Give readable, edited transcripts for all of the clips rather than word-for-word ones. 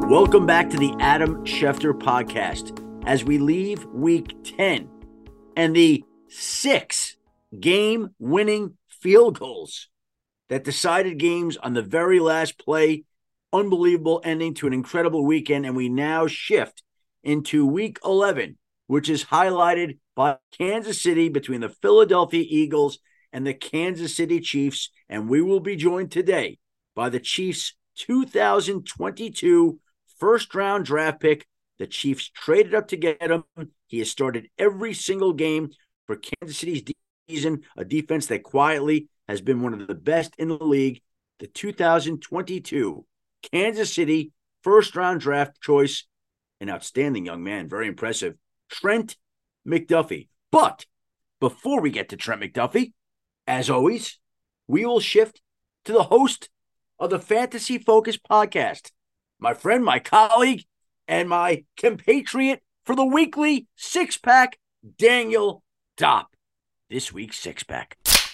Welcome back to the Adam Schefter podcast as we leave week 10 and the 6 game-winning field goals that decided games on the very last play. Unbelievable ending to an incredible weekend, and we now shift into week 11, which is highlighted by Kansas City between the Philadelphia Eagles and the Kansas City Chiefs, and we will be joined today by the Chiefs' 2022 first-round draft pick. The Chiefs traded up to get him. He has started every single game for Kansas City's season, a defense that quietly has been one of the best in the league. The 2022 Kansas City first-round draft choice, an outstanding young man, very impressive, Trent McDuffie. But before we get to Trent McDuffie, as always, we will shift to the host of the Fantasy Focus podcast, my friend, my colleague, and my compatriot for the weekly six-pack, Daniel Dopp. This week's six-pack.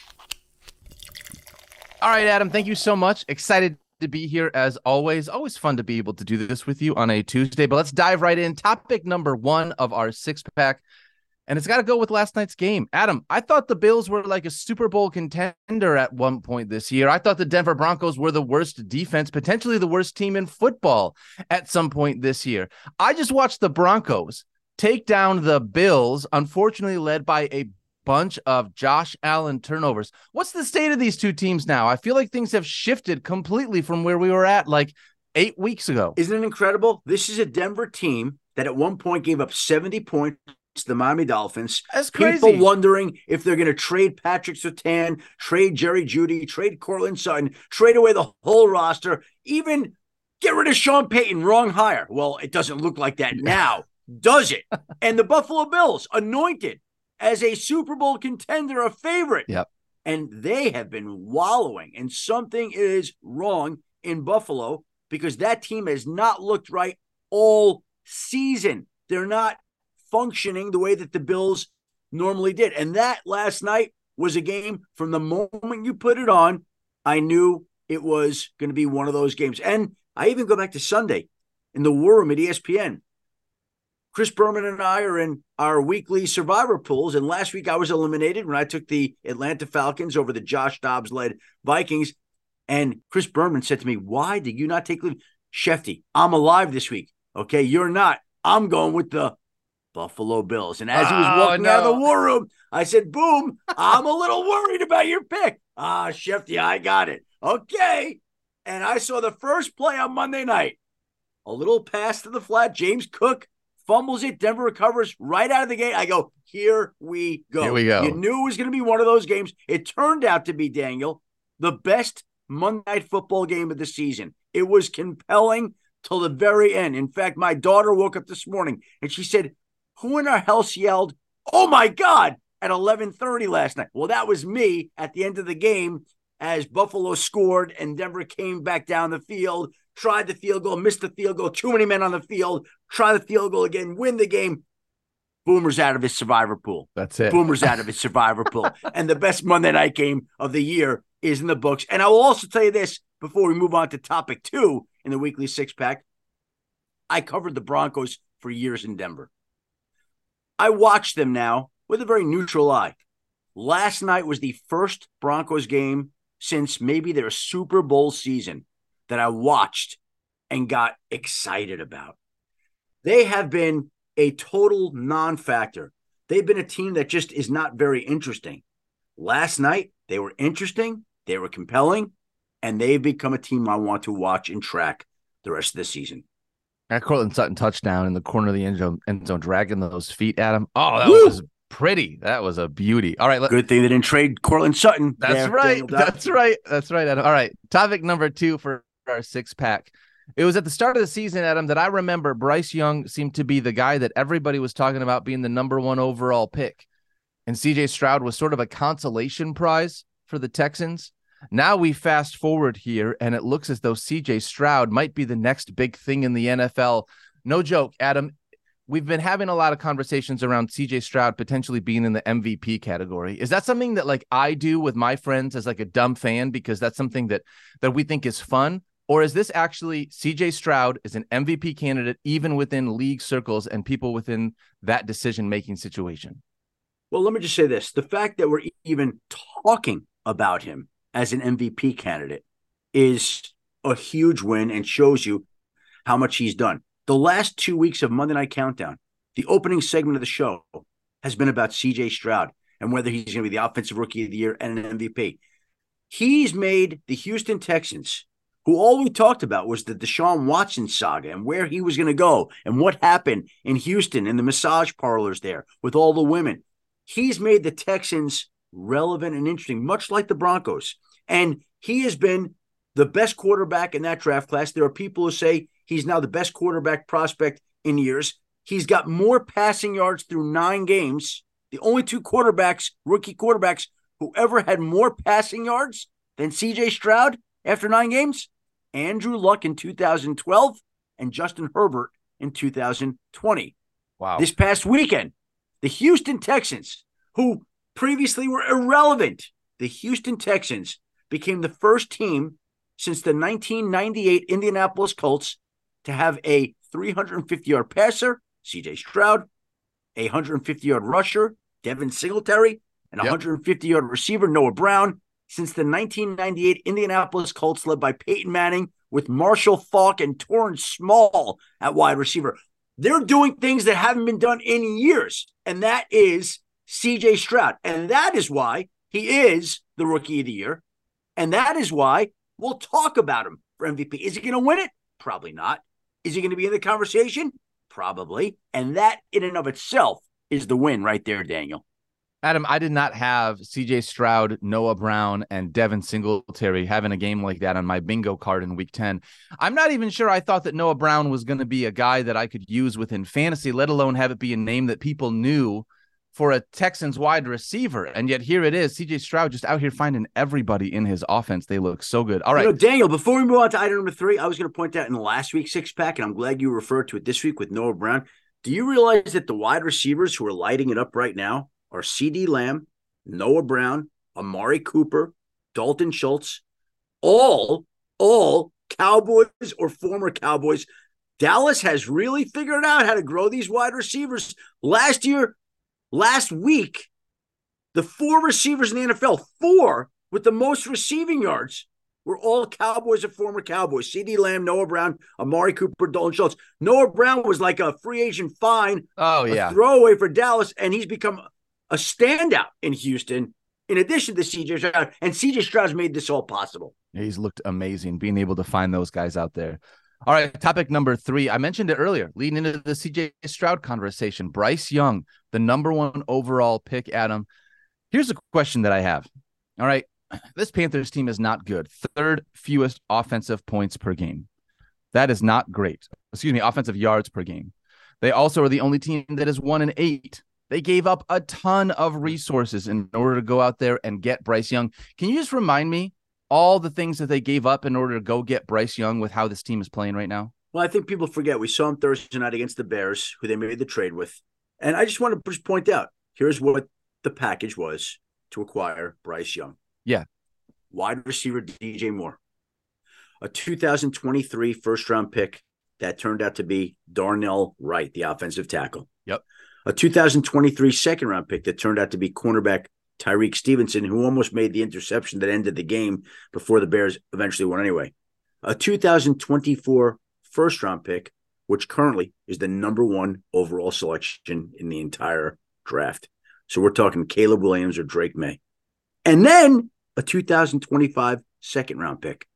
All right, Adam, thank you so much. Excited to be here as always. Always fun to be able to do this with you on a Tuesday, but let's dive right in. Topic number 1 of our six-pack, and it's got to go with last night's game. Adam, I thought the Bills were like a Super Bowl contender at one point this year. I thought the Denver Broncos were the worst defense, potentially the worst team in football at some point this year. I just watched the Broncos take down the Bills, unfortunately led by a bunch of Josh Allen turnovers. What's the state of these two teams now? I feel like things have shifted completely from where we were at like 8 weeks ago. Isn't it incredible? This is a Denver team that at one point gave up 70 points to the Miami Dolphins. That's crazy. People wondering if they're going to trade Patrick Surtain, trade Jerry Jeudy, trade Cortland Sutton, trade away the whole roster, even get rid of Sean Payton, wrong hire. Well, it doesn't look like that now, does it? And the Buffalo Bills, anointed as a Super Bowl contender, a favorite. Yep. And they have been wallowing, and something is wrong in Buffalo because that team has not looked right all season. They're not functioning the way that the Bills normally did. And that last night was a game from the moment you put it on, I knew it was going to be one of those games. And I even go back to Sunday in the war room at ESPN. Chris Berman and I are in our weekly survivor pools, and last week I was eliminated when I took the Atlanta Falcons over the Josh Dobbs-led Vikings, and Chris Berman said to me, "Why did you not take leave?" Shefty, I'm alive this week. Okay, you're not. I'm going with the Buffalo Bills. And as he was walking out of the war room, I said, boom, I'm a little worried about your pick. Shefty, I got it. Okay. And I saw the first play on Monday night. A little pass to the flat. James Cook fumbles it. Denver recovers right out of the gate. I go, here we go. Here we go. You knew it was going to be one of those games. It turned out to be, Daniel, the best Monday Night Football game of the season. It was compelling till the very end. In fact, my daughter woke up this morning and she said, who in our house yelled, "Oh my God," at 11:30 last night? Well, that was me at the end of the game as Buffalo scored and Denver came back down the field, tried the field goal, missed the field goal, too many men on the field, try the field goal again, win the game. Boomer's out of his survivor pool. That's it. Boomer's out of his survivor pool. And the best Monday night game of the year is in the books. And I will also tell you this before we move on to topic 2 in the weekly six-pack. I covered the Broncos for years in Denver. I watch them now with a very neutral eye. Last night was the first Broncos game since maybe their Super Bowl season that I watched and got excited about. They have been a total non-factor. They've been a team that just is not very interesting. Last night, they were interesting, they were compelling, and they've become a team I want to watch and track the rest of the season. That Cortland Sutton touchdown in the corner of the end zone, dragging those feet, Adam. Oh, that was pretty. That was a beauty. All right. Good thing they didn't trade Cortland Sutton. That's right. That's right. That's right, Adam. All right. Topic number 2 for our six-pack. It was at the start of the season, Adam, that I remember Bryce Young seemed to be the guy that everybody was talking about being the number 1 overall pick. And C.J. Stroud was sort of a consolation prize for the Texans. Now we fast forward here, and it looks as though C.J. Stroud might be the next big thing in the NFL. No joke, Adam. We've been having a lot of conversations around C.J. Stroud potentially being in the MVP category. Is that something that like I do with my friends as like a dumb fan because that's something that we think is fun? Or is this actually CJ Stroud is an MVP candidate, even within league circles and people within that decision-making situation? Well, let me just say this. The fact that we're even talking about him as an MVP candidate is a huge win and shows you how much he's done. The last 2 weeks of Monday Night Countdown, the opening segment of the show has been about CJ Stroud and whether he's going to be the Offensive Rookie of the Year and an MVP. He's made the Houston Texans, who all we talked about was the Deshaun Watson saga and where he was going to go and what happened in Houston in the massage parlors there with all the women. He's made the Texans relevant and interesting, much like the Broncos. And he has been the best quarterback in that draft class. There are people who say he's now the best quarterback prospect in years. He's got more passing yards through 9 games. The only 2 quarterbacks, rookie quarterbacks, who ever had more passing yards than CJ Stroud after 9 games, Andrew Luck in 2012 and Justin Herbert in 2020. Wow. This past weekend, the Houston Texans, who previously were irrelevant, the Houston Texans became the first team since the 1998 Indianapolis Colts to have a 350-yard passer, CJ Stroud, a 150-yard rusher, Devin Singletary, and a 150-yard receiver, Noah Brown, since the 1998 Indianapolis Colts led by Peyton Manning with Marshall Faulk and Torrance Small at wide receiver. They're doing things that haven't been done in years, and that is CJ Stroud. And that is why he is the Rookie of the Year, and that is why we'll talk about him for MVP. Is he going to win it? Probably not. Is he going to be in the conversation? Probably. And that in and of itself is the win right there, Daniel. Adam, I did not have CJ Stroud, Noah Brown, and Devin Singletary having a game like that on my bingo card in week 10. I'm not even sure I thought that Noah Brown was going to be a guy that I could use within fantasy, let alone have it be a name that people knew for a Texans wide receiver. And yet here it is, CJ Stroud just out here finding everybody in his offense. They look so good. All right. Daniel, before we move on to item number 3, I was going to point out in last week's 6-pack, and I'm glad you referred to it this week with Noah Brown. Do you realize that the wide receivers who are lighting it up right now are CeeDee Lamb, Noah Brown, Amari Cooper, Dalton Schultz, all Cowboys or former Cowboys? Dallas has really figured out how to grow these wide receivers. Last week, the 4 receivers in the NFL, 4 with the most receiving yards, were all Cowboys or former Cowboys. CeeDee Lamb, Noah Brown, Amari Cooper, Dalton Schultz. Noah Brown was like a free agent fine, a throwaway for Dallas, and he's become a standout in Houston, in addition to CJ Stroud. And CJ Stroud's made this all possible. Yeah, he's looked amazing being able to find those guys out there. All right, topic number 3. I mentioned it earlier, leading into the CJ Stroud conversation. Bryce Young, the number 1 overall pick, Adam. Here's a question that I have. All right, this Panthers team is not good. 3rd fewest offensive points per game. That is not great. Offensive yards per game. They also are the only team that is 1-8. They gave up a ton of resources in order to go out there and get Bryce Young. Can you just remind me all the things that they gave up in order to go get Bryce Young with how this team is playing right now? Well, I think people forget we saw him Thursday night against the Bears, who they made the trade with. And I just want to point out, here's what the package was to acquire Bryce Young. Yeah. Wide receiver DJ Moore. A 2023 first-round pick that turned out to be Darnell Wright, the offensive tackle. Yep. A 2023 second-round pick that turned out to be cornerback Tyreek Stevenson, who almost made the interception that ended the game before the Bears eventually won anyway. A 2024 first-round pick, which currently is the number 1 overall selection in the entire draft. So we're talking Caleb Williams or Drake May. And then a 2025 second-round pick.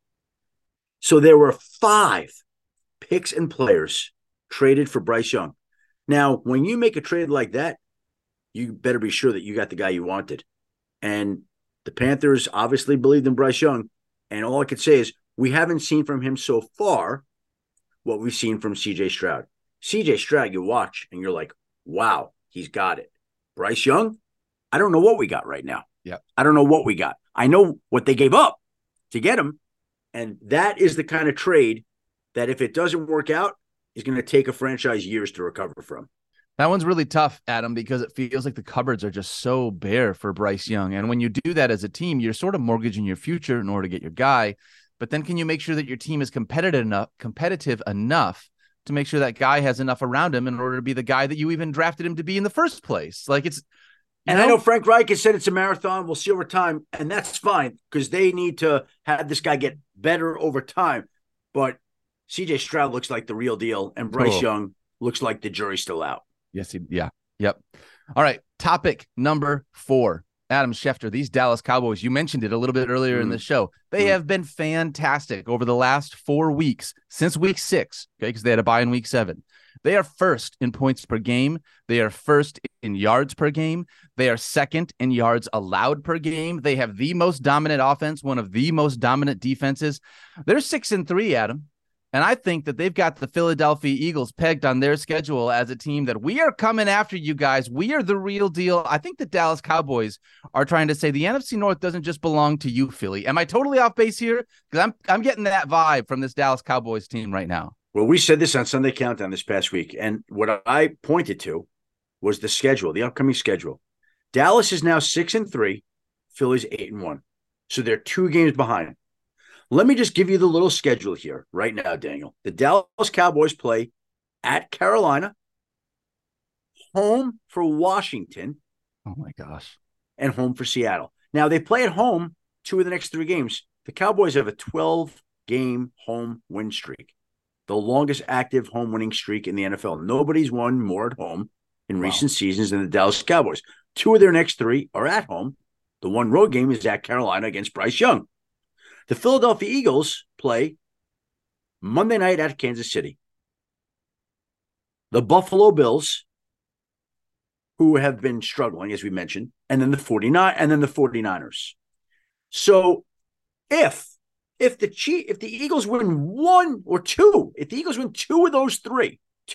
So there were 5 picks and players traded for Bryce Young. Now, when you make a trade like that, you better be sure that you got the guy you wanted. And the Panthers obviously believed in Bryce Young. And all I could say is we haven't seen from him so far what we've seen from CJ Stroud. CJ Stroud, you watch and you're like, wow, he's got it. Bryce Young, I don't know what we got right now. Yeah, I don't know what we got. I know what they gave up to get him. And that is the kind of trade that if it doesn't work out, is going to take a franchise years to recover from. That one's really tough, Adam, because it feels like the cupboards are just so bare for Bryce Young. And when you do that as a team, you're sort of mortgaging your future in order to get your guy. but then can you make sure that your team is competitive enough to make sure that guy has enough around him in order to be the guy that you even drafted him to be in the first place? Like I know Frank Reich has said it's a marathon. We'll see over time, and that's fine because they need to have this guy get better over time. But C.J. Stroud looks like the real deal, and Bryce Young looks like the jury's still out. Yes, yep. All right, topic number 4. Adam Schefter, these Dallas Cowboys, you mentioned it a little bit earlier in the show. They have been fantastic over the last 4 weeks, since week 6, okay, because they had a bye in week 7. They are first in points per game. They are first in yards per game. They are second in yards allowed per game. They have the most dominant offense, one of the most dominant defenses. They're 6-3, Adam. And I think that they've got the Philadelphia Eagles pegged on their schedule as a team that we are coming after you guys. We are the real deal. I think the Dallas Cowboys are trying to say the NFC North doesn't just belong to you, Philly. Am I totally off base here? Because I'm getting that vibe from this Dallas Cowboys team right now. Well, we said this on Sunday Countdown this past week, and what I pointed to was the schedule, the upcoming schedule. Dallas is now 6-3, Philly's 8-1. So they're 2 games behind. Let me just give you the little schedule here right now, Daniel. The Dallas Cowboys play at Carolina, home for Washington. Oh, my gosh. And home for Seattle. Now, they play at home 2 of the next 3 games. The Cowboys have a 12-game home win streak, the longest active home winning streak in the NFL. Nobody's won more at home in recent seasons than the Dallas Cowboys. 2 of their next 3 are at home. The one road game is at Carolina against Bryce Young. The Philadelphia Eagles play Monday night at Kansas City. The Buffalo Bills, who have been struggling, as we mentioned, and then the 49ers. So if the Eagles win 1 or 2, if the Eagles win 2 of those 3,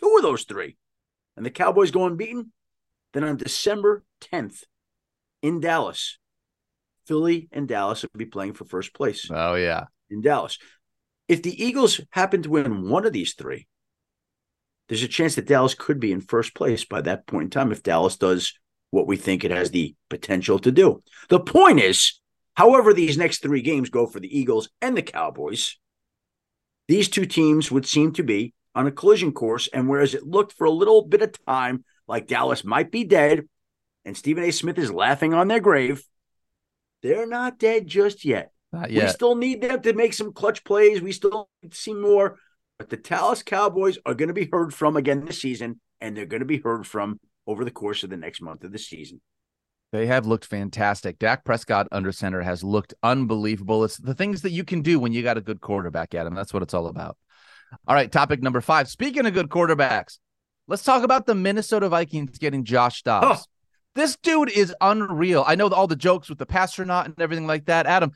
and the Cowboys go unbeaten, then on December 10th in Dallas, Philly and Dallas will be playing for first place. Oh, yeah. In Dallas. If the Eagles happen to win 1 of these 3, there's a chance that Dallas could be in first place by that point in time if Dallas does what we think it has the potential to do. The point is, however these next 3 games go for the Eagles and the Cowboys, these 2 teams would seem to be on a collision course, and whereas it looked for a little bit of time like Dallas might be dead and Stephen A. Smith is laughing on their grave, they're not dead just yet. Not yet. We still need them to make some clutch plays. We still need to see more. But the Dallas Cowboys are going to be heard from again this season, and they're going to be heard from over the course of the next month of the season. They have looked fantastic. Dak Prescott under center has looked unbelievable. It's the things that you can do when you got a good quarterback, Adam. That's what it's all about. All right, topic number 5. Speaking of good quarterbacks, let's talk about the Minnesota Vikings getting Josh Dobbs. Oh. This dude is unreal. I know all the jokes with the pastronaut and everything like that. Adam,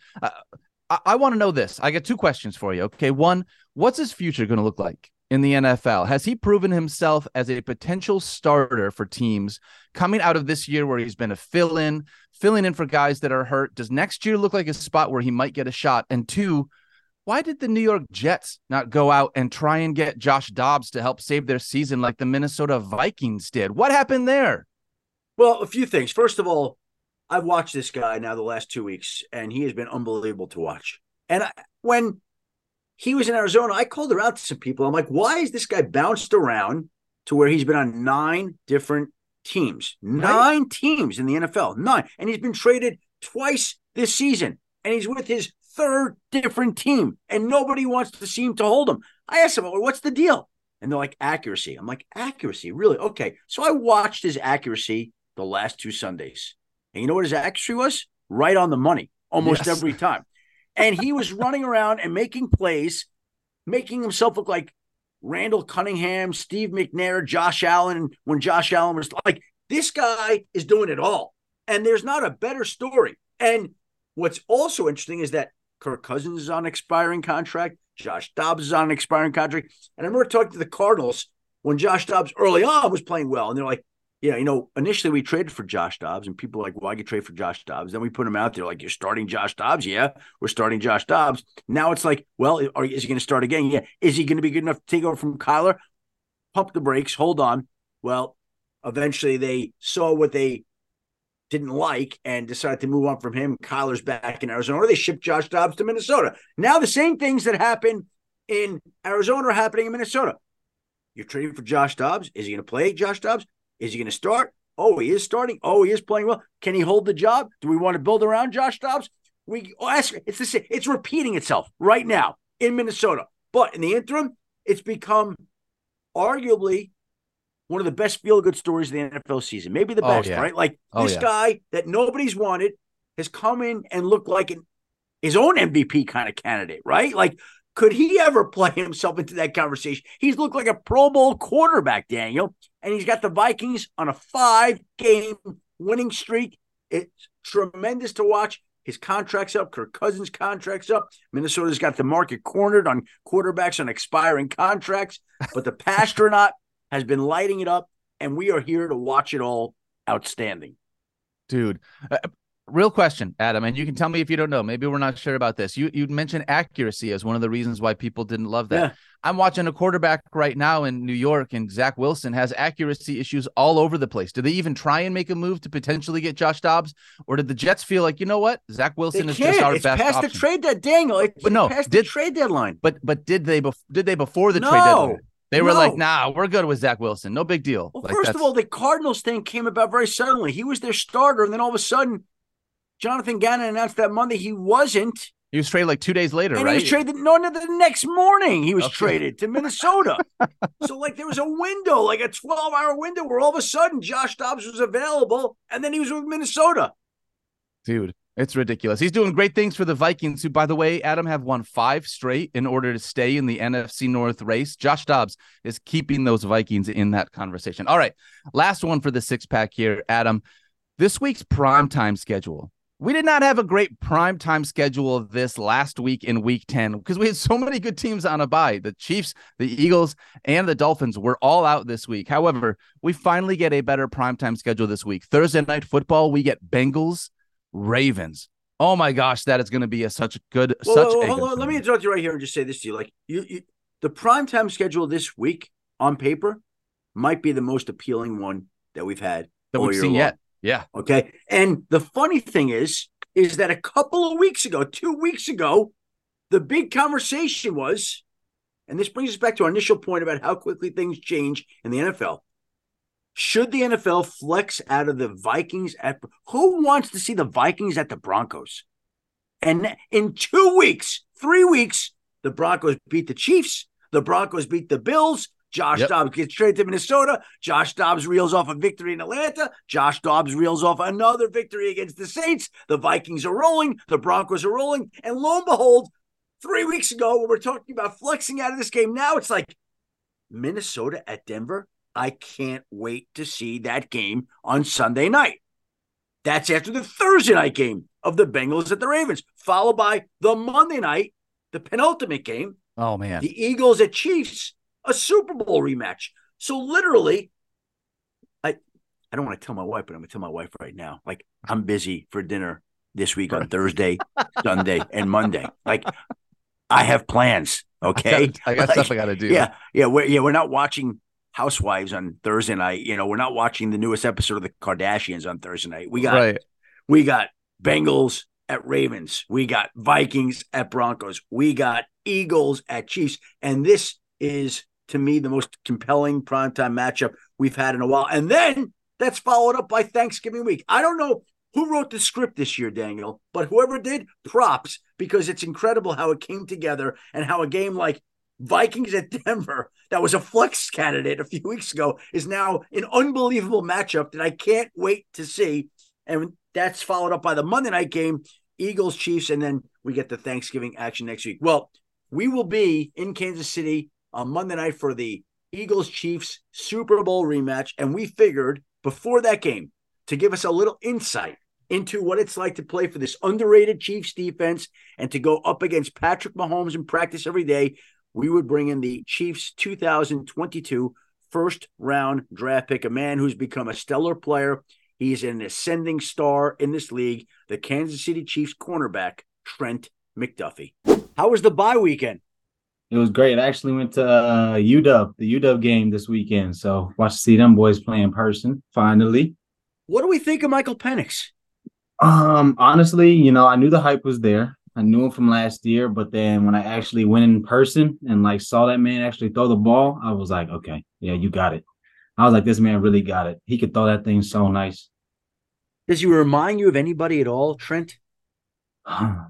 I want to know this. I got 2 questions for you. Okay, 1, what's his future going to look like in the NFL? Has he proven himself as a potential starter for teams coming out of this year where he's been a filling in for guys that are hurt? Does next year look like a spot where he might get a shot? And 2, why did the New York Jets not go out and try and get Josh Dobbs to help save their season like the Minnesota Vikings did? What happened there? Well, a few things. First of all, I've watched this guy now the last 2 weeks, and he has been unbelievable to watch. And when he was in Arizona, I called her out to some people. I'm like, why is this guy bounced around to where he's been on 9 different teams? Right. 9 teams in the NFL. 9. And he's been traded twice this season. And he's with his 3rd different team. And nobody wants to seem to hold him. I asked him, well, what's the deal? And they're like, accuracy. I'm like, accuracy? Really? Okay. So I watched his accuracy the last 2 Sundays. And you know what his accuracy was? Right on the money, almost every time. And he was running around and making plays, making himself look like Randall Cunningham, Steve McNair, Josh Allen, when Josh Allen was like, this guy is doing it all. And there's not a better story. And what's also interesting is that Kirk Cousins is on an expiring contract. Josh Dobbs is on an expiring contract. And I remember talking to the Cardinals when Josh Dobbs early on was playing well. And they're like, yeah, initially we traded for Josh Dobbs, and people were like, why'd you trade for Josh Dobbs? Then we put him out there like, you're starting Josh Dobbs? Yeah, we're starting Josh Dobbs. Now it's like, well, is he going to start again? Yeah. Is he going to be good enough to take over from Kyler? Pump the brakes. Hold on. Well, eventually they saw what they didn't like and decided to move on from him. Kyler's back in Arizona. They shipped Josh Dobbs to Minnesota. Now the same things that happen in Arizona are happening in Minnesota. You're trading for Josh Dobbs. Is he going to play Josh Dobbs? Is he going to start? Oh, he is starting. Oh, he is playing well. Can he hold the job? Do we want to build around Josh Dobbs? We ask. It's the same. It's repeating itself right now in Minnesota. But in the interim, it's become arguably one of the best feel-good stories of the NFL season. Maybe the best, right? Like this guy that nobody's wanted has come in and looked like his own MVP kind of candidate, right? Like, could he ever play himself into that conversation? He's looked like a Pro Bowl quarterback, Daniel, and he's got the Vikings on a 5-game winning streak. It's tremendous to watch. His contract's up. Kirk Cousins' contract's up. Minnesota's got the market cornered on quarterbacks on expiring contracts, but the Pastronaut has been lighting it up, and we are here to watch it all. Outstanding. Dude, real question, Adam, and you can tell me if you don't know. Maybe we're not sure about this. You mentioned accuracy as one of the reasons why people didn't love that. Yeah. I'm watching a quarterback right now in New York, and Zach Wilson has accuracy issues all over the place. Did they even try and make a move to potentially get Josh Dobbs, or did the Jets feel like, you know what, Zach Wilson is just our best option? It's past the trade deadline, Daniel. It's past the trade deadline. But did they before the trade deadline? They were like, nah, we're good with Zach Wilson. No big deal. Well, first of all, the Cardinals thing came about very suddenly. He was their starter, and then all of a sudden, Jonathan Gannon announced that Monday he wasn't. He was traded like 2 days later, and right? He was traded the next morning. He was traded to Minnesota. So, like, there was a window, like a 12-hour window where all of a sudden Josh Dobbs was available, and then he was with Minnesota. Dude, it's ridiculous. He's doing great things for the Vikings, who, by the way, Adam, have won 5 straight in order to stay in the NFC North race. Josh Dobbs is keeping those Vikings in that conversation. All right, last one for the six-pack here, Adam. This week's primetime schedule. We did not have a great primetime schedule of this last week in week 10 because we had so many good teams on a bye. The Chiefs, the Eagles, and the Dolphins were all out this week. However, we finally get a better primetime schedule this week. Thursday night football, we get Bengals, Ravens. Oh my gosh, that is going to be such a good. Hold on. Let me interrupt you right here and just say this to you. Like the primetime schedule this week on paper might be the most appealing one that we've had that we've seen yet. Yeah. Okay. And the funny thing is that a couple of weeks ago, 2 weeks ago, the big conversation was, and this brings us back to our initial point about how quickly things change in the NFL. Should the NFL flex out of the Vikings who wants to see the Vikings at the Broncos? And in 2 weeks, 3 weeks, the Broncos beat the Chiefs. The Broncos beat the Bills. Josh Dobbs gets traded to Minnesota. Josh Dobbs reels off a victory in Atlanta. Josh Dobbs reels off another victory against the Saints. The Vikings are rolling. The Broncos are rolling. And lo and behold, 3 weeks ago, when we're talking about flexing out of this game, now it's like Minnesota at Denver. I can't wait to see that game on Sunday night. That's after the Thursday night game of the Bengals at the Ravens, followed by the Monday night, the penultimate game. Oh, man. The Eagles at Chiefs. A Super Bowl rematch. So literally, I don't want to tell my wife, but I'm going to tell my wife right now. Like, I'm busy for dinner this week on Thursday, Sunday, and Monday. Like, I have plans. Okay, I got stuff I got to do. Yeah. We're not watching Housewives on Thursday night. You know, we're not watching the newest episode of the Kardashians on Thursday night. We got Bengals at Ravens. We got Vikings at Broncos. We got Eagles at Chiefs, and this is, to me, the most compelling primetime matchup we've had in a while. And then that's followed up by Thanksgiving week. I don't know who wrote the script this year, Daniel, but whoever did, props, because it's incredible how it came together and how a game like Vikings at Denver, that was a flex candidate a few weeks ago, is now an unbelievable matchup that I can't wait to see. And that's followed up by the Monday night game, Eagles, Chiefs, and then we get the Thanksgiving action next week. Well, we will be in Kansas City on Monday night for the Eagles-Chiefs Super Bowl rematch, and we figured before that game to give us a little insight into what it's like to play for this underrated Chiefs defense and to go up against Patrick Mahomes in practice every day, we would bring in the Chiefs 2022 first-round draft pick, a man who's become a stellar player. He's an ascending star in this league, the Kansas City Chiefs cornerback, Trent McDuffie. How was the bye weekend? It was great. I actually went to UW, the UW game this weekend. So watched to see them boys play in person, finally. What do we think of Michael Penix? Honestly, I knew the hype was there. I knew him from last year, but then when I actually went in person and like saw that man actually throw the ball, I was like, okay, yeah, you got it. I was like, this man really got it. He could throw that thing so nice. Does he remind you of anybody at all, Trent? I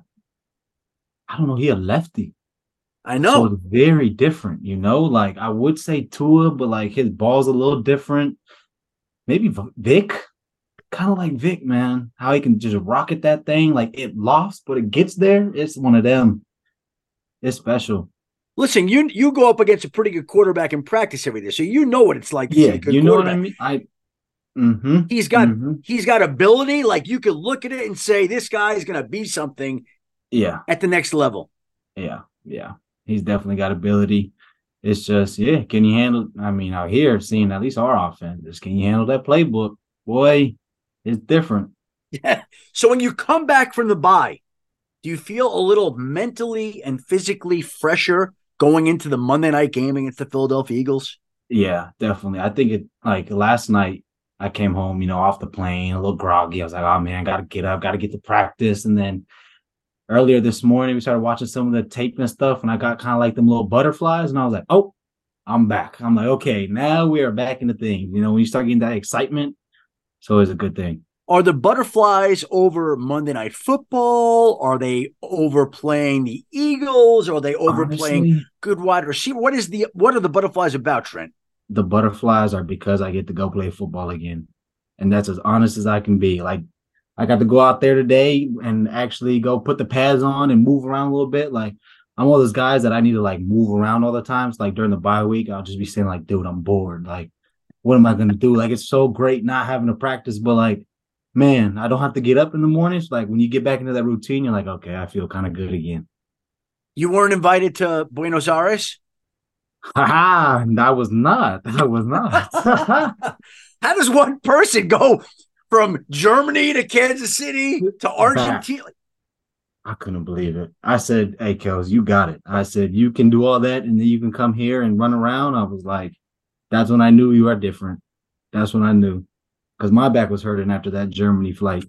don't know. He a lefty. I So know. it's very different, Like I would say Tua, but like his ball's a little different. Maybe Vic, kind of like Vic, man. How he can just rocket that thing, like it lost, but it gets there. It's one of them. It's special. Listen, you go up against a pretty good quarterback in practice every day, so you know what it's like to see Yeah, a good you know what I quarterback. mean. Mm-hmm, He's got ability. Like you could look at it and say this guy is going to be something. Yeah, at the next level. Yeah. He's definitely got ability. It's just, can you handle? I mean, out here seeing at least our offense, can you handle that playbook? Boy, it's different. Yeah. So when you come back from the bye, do you feel a little mentally and physically fresher going into the Monday night game against the Philadelphia Eagles? Yeah, definitely. I think it like last night I came home, off the plane, a little groggy. I was like, oh man, gotta get up, gotta get to practice. And then earlier this morning, we started watching some of the tape and stuff, and I got kind of like them little butterflies, and I was like, oh, I'm back. I'm like, okay, now we are back in the thing. When you start getting that excitement, it's always a good thing. Are the butterflies over Monday Night Football? Are they overplaying the Eagles? Or are they overplaying Honestly, good wide receiver? What are the butterflies about, Trent? The butterflies are because I get to go play football again. And that's as honest as I can be. Like, I got to go out there today and actually go put the pads on and move around a little bit. Like, I'm one of those guys that I need to like move around all the time. So, like during the bye week, I'll just be saying like, dude, I'm bored. Like, what am I going to do? Like, it's so great not having to practice, but like, man, I don't have to get up in the mornings. Like when you get back into that routine, you're like, okay, I feel kind of good again. You weren't invited to Buenos Aires? Ha! I was not. I was not. How does one person go from Germany to Kansas City to Argentina? I couldn't believe it. I said, hey, Kels, you got it. I said, you can do all that and then you can come here and run around. I was like, that's when I knew you are different. That's when I knew. Because my back was hurting after that Germany flight.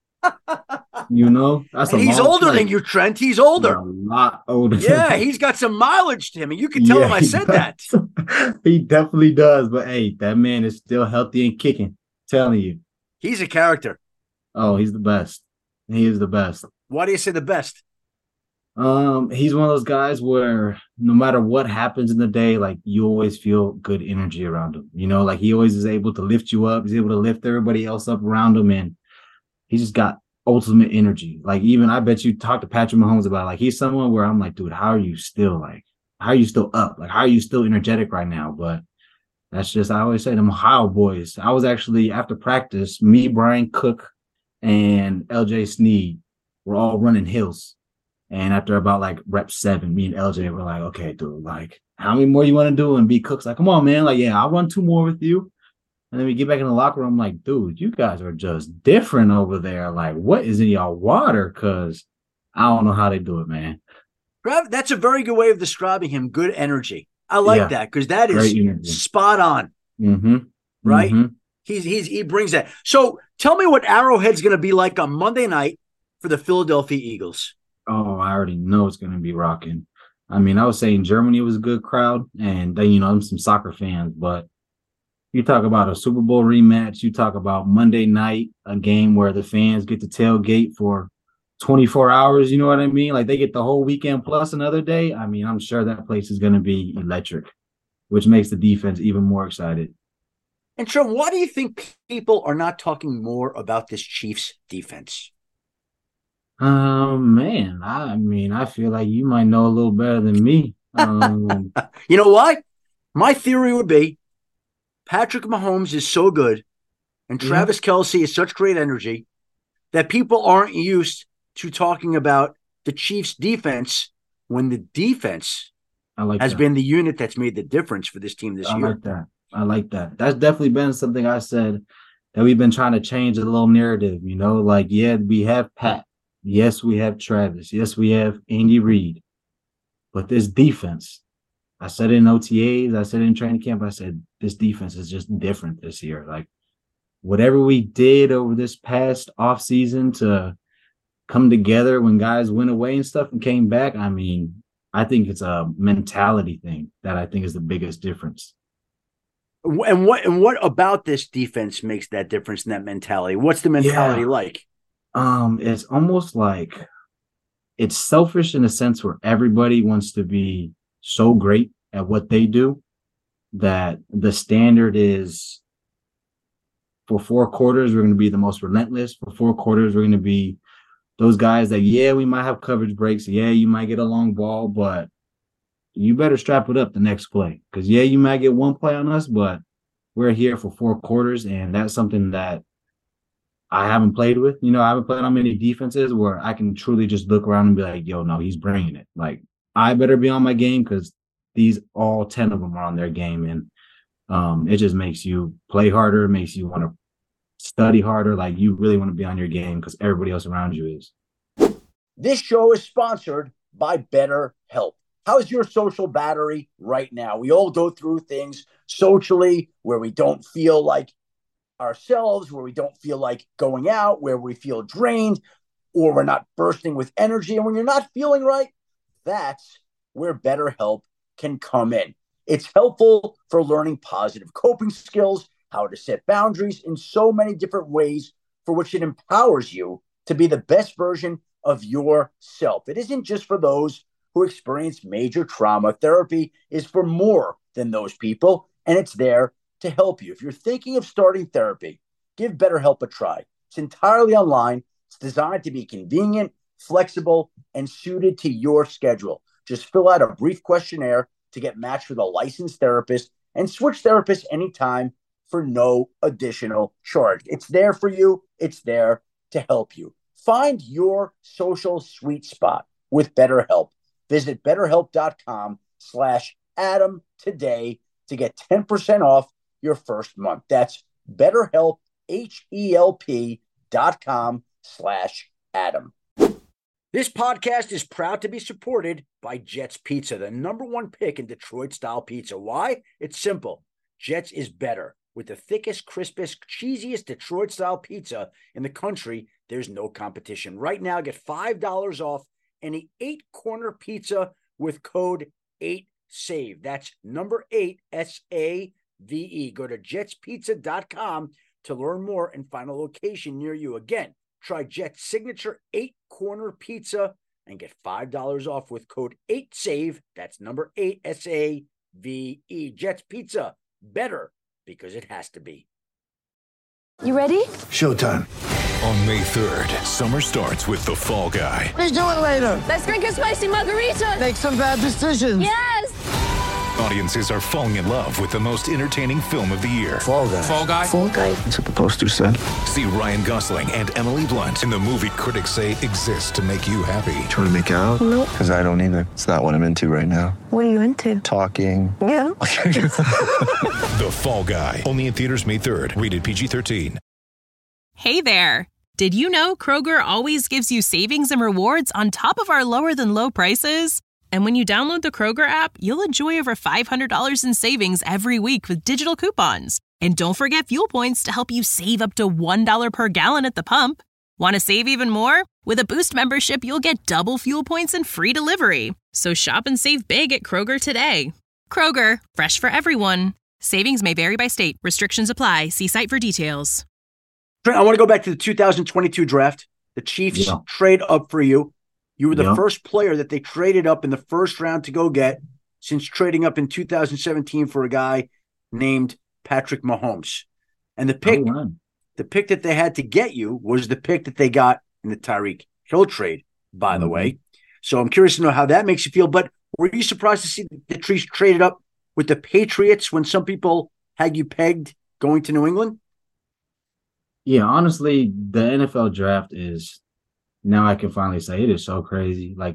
That's and he's older than you, Trent. He's older. A lot older. Yeah, he's got some mileage to him. And you can tell him I said that. He definitely does. But hey, that man is still healthy and kicking. I'm telling you. He's a character. Oh, he's the best. He is the best. Why do you say the best? He's one of those guys where no matter what happens in the day, like you always feel good energy around him. Like he always is able to lift you up. He's able to lift everybody else up around him, and he's just got ultimate energy. Like even I bet you talk to Patrick Mahomes about it. Like he's someone where I'm like, dude, how are you still up? Like how are you still energetic right now? But that's just I always say them Ohio boys. I was actually after practice, me, Brian Cook, and LJ Sneed were all running hills. And after about like rep 7, me and LJ were like, okay, dude, like, how many more you want to do? And B Cook's like, come on, man. Like, yeah, I'll run 2 more with you. And then we get back in the locker room, like, dude, you guys are just different over there. Like, what is in y'all water? Because I don't know how they do it, man. That's a very good way of describing him. Good energy. I like that because that is spot on. Mm-hmm. Right? Mm-hmm. He brings that. So tell me what Arrowhead's going to be like on Monday night for the Philadelphia Eagles. Oh, I already know it's going to be rocking. I mean, I was saying Germany was a good crowd, and then, I'm some soccer fans, but you talk about a Super Bowl rematch, you talk about Monday night, a game where the fans get to tailgate for 24 hours, you know what I mean? Like they get the whole weekend plus another day. I mean, I'm sure that place is going to be electric, which makes the defense even more excited. And Trent, why do you think people are not talking more about this Chiefs defense? Man, I feel like you might know a little better than me. You know why? My theory would be Patrick Mahomes is so good and Travis Kelce is such great energy that people aren't used to talking about the Chiefs defense when the defense has been the unit that's made the difference for this team this year. I like that. That's definitely been something I said that we've been trying to change a little narrative, like, yeah, we have Pat. Yes, we have Travis. Yes, we have Andy Reid. But this defense, I said it in OTAs, I said it in training camp, I said this defense is just different this year. Like whatever we did over this past offseason to come together when guys went away and stuff and came back, I mean, I think it's a mentality thing that I think is the biggest difference. And what about this defense makes that difference in that mentality? What's the mentality like? It's almost like it's selfish in a sense where everybody wants to be so great at what they do that the standard is for 4 quarters, we're going to be the most relentless. For 4 quarters, we're going to be those guys that, we might have coverage breaks. Yeah, you might get a long ball, but you better strap it up the next play. Because, you might get one play on us, but we're here for 4 quarters, and that's something that I haven't played with. I haven't played on many defenses where I can truly just look around and be like, yo, no, he's bringing it. Like, I better be on my game because all 10 of them are on their game. And it just makes you play harder, makes you want to study harder. Like, you really want to be on your game because everybody else around you is. This show is sponsored by BetterHelp. How's your social battery right now? We all go through things socially where we don't feel like ourselves, where we don't feel like going out, where we feel drained, or we're not bursting with energy. And when you're not feeling right, that's where BetterHelp can come in. It's helpful for learning positive coping skills, how to set boundaries in so many different ways for which it empowers you to be the best version of yourself. It isn't just for those who experience major trauma. Therapy is for more than those people, and it's there to help you. If you're thinking of starting therapy, give BetterHelp a try. It's entirely online. It's designed to be convenient, flexible, and suited to your schedule. Just fill out a brief questionnaire to get matched with a licensed therapist and switch therapists anytime for no additional charge. It's there for you. It's there to help you. Find your social sweet spot with BetterHelp. Visit BetterHelp.com/Adam today to get 10% off your first month. That's BetterHelp, HELP.com/Adam. This podcast is proud to be supported by Jets Pizza, the #1 pick in Detroit-style pizza. Why? It's simple. Jets is better. With the thickest, crispest, cheesiest Detroit-style pizza in the country, there's no competition. Right now, get $5 off any 8-corner pizza with code 8SAVE. That's number 8, SAVE. Go to jetspizza.com to learn more and find a location near you. Again, try Jet's signature 8-corner pizza and get $5 off with code 8SAVE. That's number 8, SAVE. Jet's Pizza, better because it has to be. You ready? Showtime. On May 3rd, summer starts with The Fall Guy. Let's do it later. Let's drink a spicy margarita. Make some bad decisions. Yes! Audiences are falling in love with the most entertaining film of the year. Fall Guy. Fall Guy? Fall guy. That's what the poster said. See Ryan Gosling and Emily Blunt in the movie critics say exists to make you happy. Trying to make it out? Nope. Because I don't either. It's not what I'm into right now. What are you into? Talking. Yeah. The Fall Guy. Only in theaters May 3rd. Rated PG-13. Hey there. Did you know Kroger always gives you savings and rewards on top of our lower than low prices? And when you download the Kroger app, you'll enjoy over $500 in savings every week with digital coupons. And don't forget fuel points to help you save up to $1 per gallon at the pump. Want to save even more? With a Boost membership, you'll get double fuel points and free delivery. So shop and save big at Kroger today. Kroger, fresh for everyone. Savings may vary by state. Restrictions apply. See site for details. I want to go back to the 2022 draft. The Chiefs trade up for you. You were the first player that they traded up in the first round to go get since trading up in 2017 for a guy named Patrick Mahomes. And the pick that they had to get you was the pick that they got in the Tyreek Hill trade, by the way. So I'm curious to know how that makes you feel. But were you surprised to see the Chiefs traded up with the Patriots when some people had you pegged going to New England? Yeah, honestly, the NFL draft is, now I can finally say it is so crazy. Like,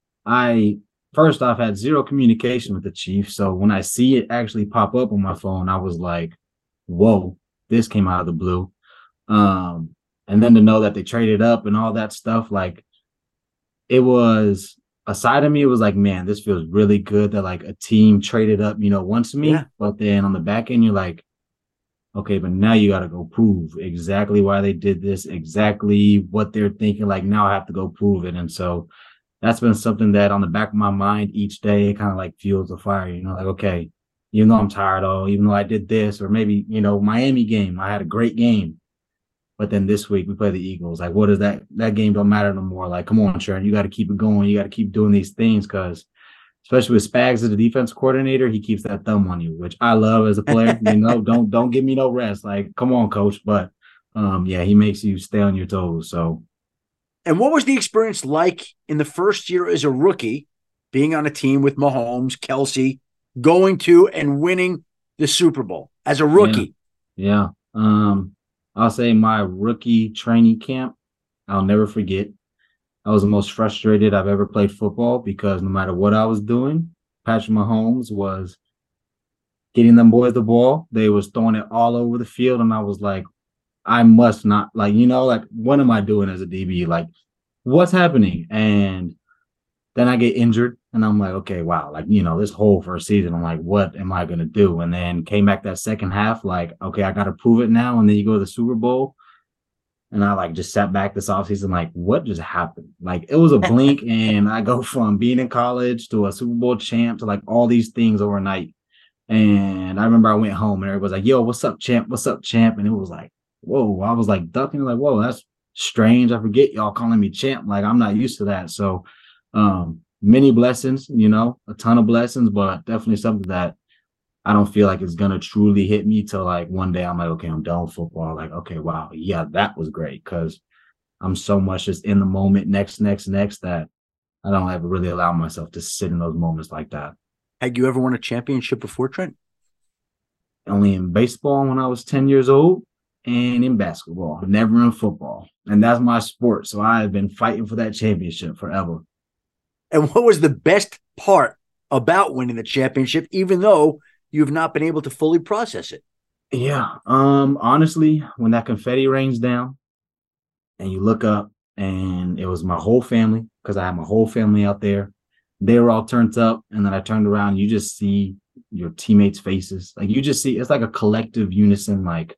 first off, had zero communication with the Chiefs. So when I see it actually pop up on my phone, I was like, whoa, this came out of the blue. And then to know that they traded up and all that stuff, like, it was, a side of me, it was like, man, this feels really good that like a team traded up, wants me. Yeah. But then on the back end, you're like, okay, but now you got to go prove exactly why they did this, exactly what they're thinking. Like, now I have to go prove it. And so that's been something that on the back of my mind each day, it kind of like fuels the fire, like, okay, even though I'm tired, even though I did this, or maybe, Miami game, I had a great game. But then this week we play the Eagles. Like, what is that? That game don't matter no more. Like, come on, Sharon, you got to keep it going. You got to keep doing these things because, especially with Spags as the defense coordinator, he keeps that thumb on you, which I love as a player. Don't give me no rest. Like, come on, coach. But he makes you stay on your toes. So, and what was the experience like in the first year as a rookie, being on a team with Mahomes, Kelsey, going to and winning the Super Bowl as a rookie? Yeah. I'll say my rookie training camp, I'll never forget. I was the most frustrated I've ever played football because no matter what I was doing, Patrick Mahomes was getting them boys the ball. They was throwing it all over the field. And I was like, I must not, like, what am I doing as a DB? Like, what's happening? And then I get injured and I'm like, okay, wow. Like, this whole first season, I'm like, what am I going to do? And then came back that second half, like, okay, I got to prove it now. And then you go to the Super Bowl. And I like just sat back this offseason, like, what just happened? Like, it was a blink. And I go from being in college to a Super Bowl champ to like all these things overnight. And I remember I went home and everybody's like, yo, what's up, champ? What's up, champ? And it was like, whoa, I was like ducking, like, whoa, that's strange. I forget y'all calling me champ. Like, I'm not used to that. So, many blessings, a ton of blessings, but definitely something that I don't feel like it's going to truly hit me till like one day I'm like, okay, I'm done with football. Like, okay, wow. Yeah, that was great. Cause I'm so much just in the moment, next, that I don't ever really allow myself to sit in those moments like that. Had you ever won a championship before, Trent? Only in baseball when I was 10 years old and in basketball, never in football. And that's my sport. So I have been fighting for that championship forever. And what was the best part about winning the championship, even though you've not been able to fully process it? Yeah. Honestly, when that confetti rains down and you look up and it was my whole family, because I had my whole family out there, they were all turned up. And then I turned around, you just see your teammates' faces. Like, you just see, it's like a collective unison, like,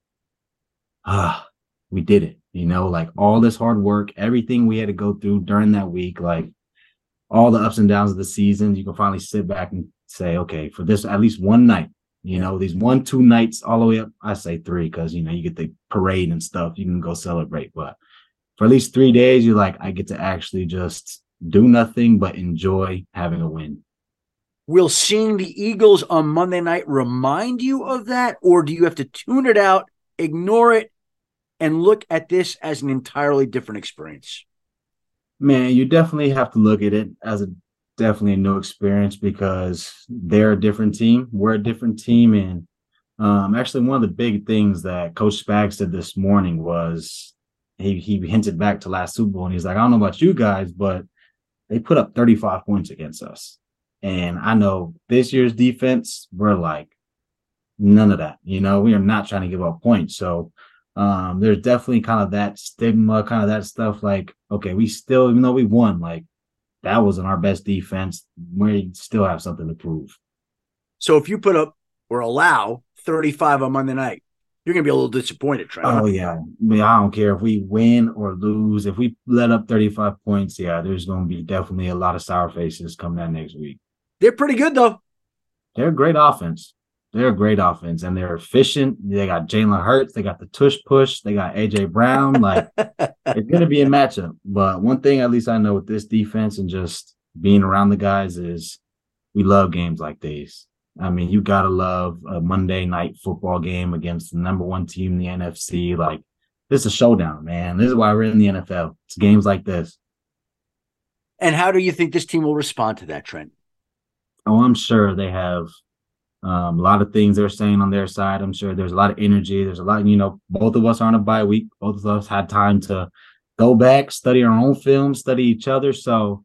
we did it, like all this hard work, everything we had to go through during that week, like all the ups and downs of the season, you can finally sit back and say, okay, for this, at least one night, these 1-2 nights all the way up, I say 3, because, you get the parade and stuff, you can go celebrate. But for at least 3 days, you're like, I get to actually just do nothing but enjoy having a win. Will seeing the Eagles on Monday night remind you of that? Or do you have to tune it out, ignore it, and look at this as an entirely different experience? Man, you definitely have to look at it as definitely a new experience because they're a different team. We're a different team. And actually, one of the big things that Coach Spags did this morning was he hinted back to last Super Bowl. And he's like, I don't know about you guys, but they put up 35 points against us. And I know this year's defense, we're like, none of that. We are not trying to give up points. So there's definitely kind of that stigma, kind of that stuff. Like, okay, we still, even though we won, like that wasn't our best defense. We still have something to prove. So if you put up or allow 35 on Monday night, you're going to be a little disappointed, Trent. Oh, yeah. I mean, I don't care if we win or lose. If we let up 35 points, yeah, there's going to be definitely a lot of sour faces coming that next week. They're pretty good, though. They're a great offense. They're a great offense, and they're efficient. They got Jalen Hurts. They got the tush push. They got A.J. Brown. Like, it's going to be a matchup. But one thing at least I know with this defense and just being around the guys is we love games like these. I mean, you got to love a Monday night football game against the number one team in the NFC. Like, this is a showdown, man. This is why we're in the NFL. It's games like this. And how do you think this team will respond to that, Trent? Oh, I'm sure they have a lot of things they're saying on their side. I'm sure there's a lot of energy. There's a lot, both of us are on a bye week. Both of us had time to go back, study our own film, study each other. So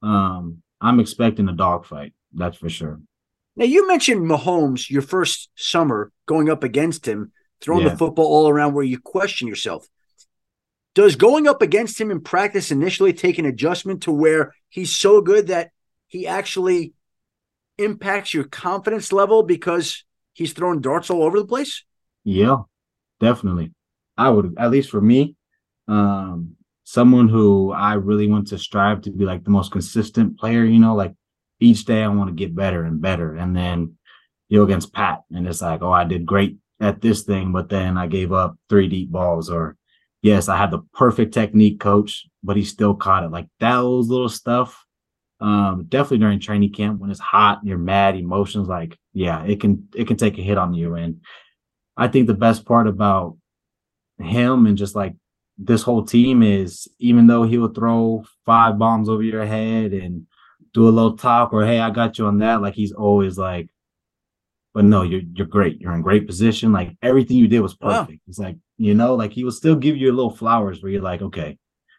I'm expecting a dogfight. That's for sure. Now, you mentioned Mahomes, your first summer going up against him, throwing the football all around where you question yourself. Does going up against him in practice initially take an adjustment to where he's so good that he actually impacts your confidence level because he's throwing darts all over the place? Yeah. definitely. I would, at least for me, someone who I really want to strive to be like the most consistent player, like each day I want to get better and better. And then you go against Pat and it's like, oh, I did great at this thing, but then I gave up 3 deep balls. Or yes, I had the perfect technique, coach, but he still caught it. Like those little stuff. Definitely during training camp when it's hot, you're mad, emotions, like, yeah, it can take a hit on you. And I think the best part about him and just like this whole team is, even though he will throw 5 bombs over your head and do a little talk or, hey, I got you on that, like he's always like, but no, you're great. You're in great position. Like everything you did was perfect. Wow. It's like, like he will still give you a little flowers where you're like, okay,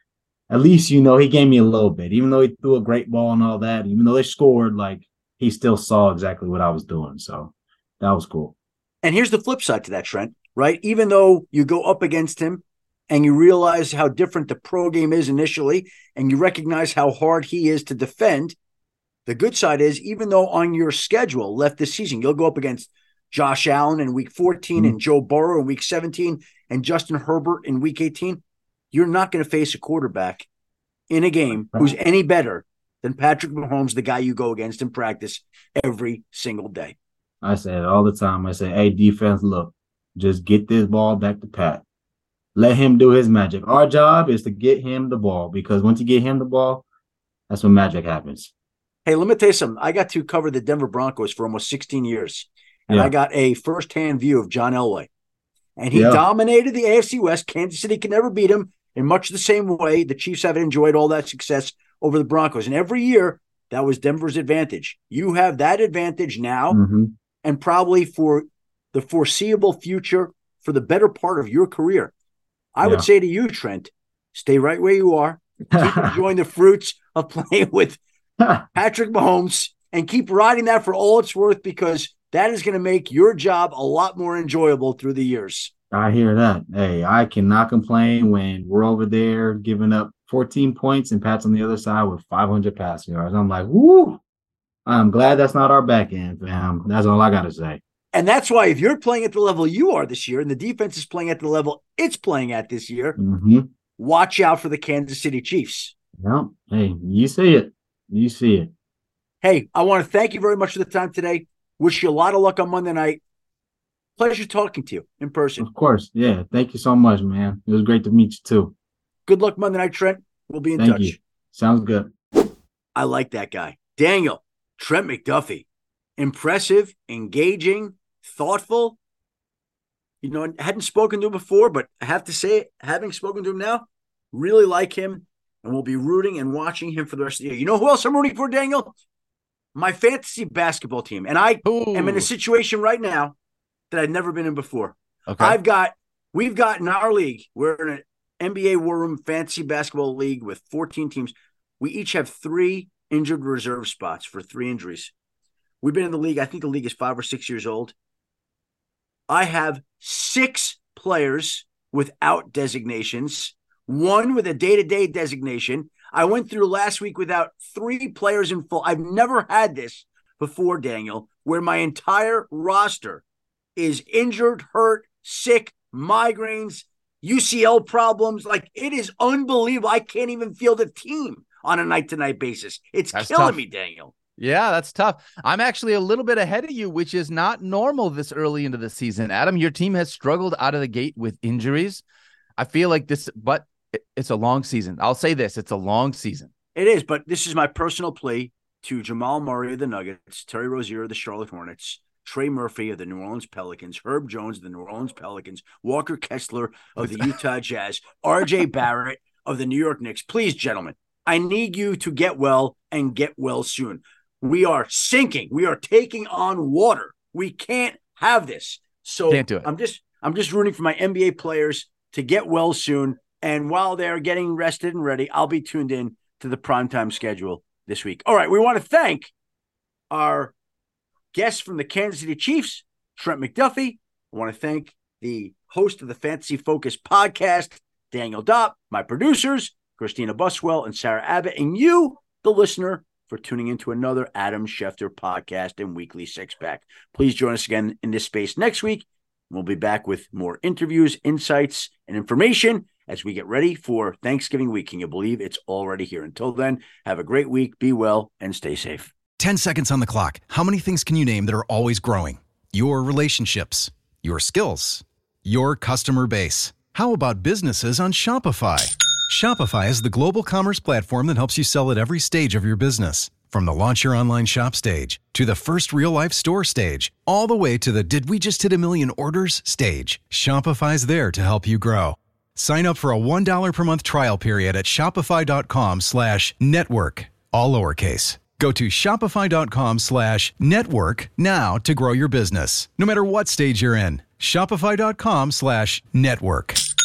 at least, he gave me a little bit, even though he threw a great ball and all that, even though they scored, like he still saw exactly what I was doing. So that was cool. And here's the flip side to that, Trent, right? Even though you go up against him and you realize how different the pro game is initially, and you recognize how hard he is to defend, the good side is, even though on your schedule left this season, you'll go up against Josh Allen in week 14 and Joe Burrow in week 17 and Justin Herbert in week 18, you're not going to face a quarterback in a game who's any better than Patrick Mahomes, the guy you go against in practice every single day. I say it all the time. I say, hey, defense, look, just get this ball back to Pat. Let him do his magic. Our job is to get him the ball, because once you get him the ball, that's when magic happens. Hey, let me tell you something. I got to cover the Denver Broncos for almost 16 years, and I got a firsthand view of John Elway. And he dominated the AFC West. Kansas City could never beat him in much the same way the Chiefs haven't enjoyed all that success over the Broncos. And every year, that was Denver's advantage. You have that advantage now, and probably for the foreseeable future, for the better part of your career. I would say to you, Trent, stay right where you are. Keep enjoying the fruits of playing with Patrick Mahomes and keep riding that for all it's worth, because that is going to make your job a lot more enjoyable through the years. I hear that. Hey, I cannot complain when we're over there giving up 14 points and Pat's on the other side with 500 passing yards. I'm like, woo! I'm glad that's not our back end, fam. That's all I got to say. And that's why if you're playing at the level you are this year and the defense is playing at the level it's playing at this year, watch out for the Kansas City Chiefs. Well, hey, you see it. You see it. Hey, I want to thank you very much for the time today. Wish you a lot of luck on Monday night. Pleasure talking to you in person. Of course. Yeah. Thank you so much, man. It was great to meet you too. Good luck Monday night, Trent. We'll be in touch. You. Sounds good. I like that guy. Daniel, Trent McDuffie. Impressive, engaging, thoughtful. I hadn't spoken to him before, but I have to say it, having spoken to him now, really like him, and we'll be rooting and watching him for the rest of the year. You know who else I'm rooting for, Daniel? My fantasy basketball team. And I am in a situation right now that I've never been in before. Okay. We've got in our league, we're in an NBA War Room fantasy basketball league with 14 teams. We each have 3 injured reserve spots for 3 injuries. We've been in the league. I think the league is 5 or 6 years old. I have 6 players without designations, 1 with a day-to-day designation. I went through last week without 3 players in full. I've never had this before, Daniel, where my entire roster is injured, hurt, sick, migraines, UCL problems. Like, it is unbelievable. I can't even field a team on a night-to-night basis. That's killing me, Daniel. Yeah, that's tough. I'm actually a little bit ahead of you, which is not normal this early into the season. Adam, your team has struggled out of the gate with injuries. I feel like it's a long season. I'll say this, it's a long season. It is, but this is my personal plea to Jamal Murray of the Nuggets, Terry Rozier of the Charlotte Hornets, Trey Murphy of the New Orleans Pelicans, Herb Jones of the New Orleans Pelicans, Walker Kessler of the Utah Jazz, RJ Barrett of the New York Knicks. Please, gentlemen, I need you to get well and get well soon. We are sinking. We are taking on water. We can't have this. So can't do it. I'm just rooting for my NBA players to get well soon. And while they're getting rested and ready, I'll be tuned in to the primetime schedule this week. All right. We want to thank our guest from the Kansas City Chiefs, Trent McDuffie. I want to thank the host of the Fantasy Focus podcast, Daniel Dopp, my producers, Christina Buswell and Sarah Abbott, and you, the listener, for tuning into another Adam Schefter podcast and weekly six pack. Please join us again in this space next week. We'll be back with more interviews, insights, and information as we get ready for Thanksgiving week. Can you believe it's already here? Until then, have a great week, be well, and stay safe. 10 seconds on the clock. How many things can you name that are always growing? Your relationships, your skills, your customer base. How about businesses on Shopify? Shopify is the global commerce platform that helps you sell at every stage of your business. From the launch your online shop stage, to the first real-life store stage, all the way to the did we just hit a million orders stage, Shopify's there to help you grow. Sign up for a $1 per month trial period at shopify.com/network, all lowercase. Go to shopify.com/network now to grow your business, no matter what stage you're in. Shopify.com/network.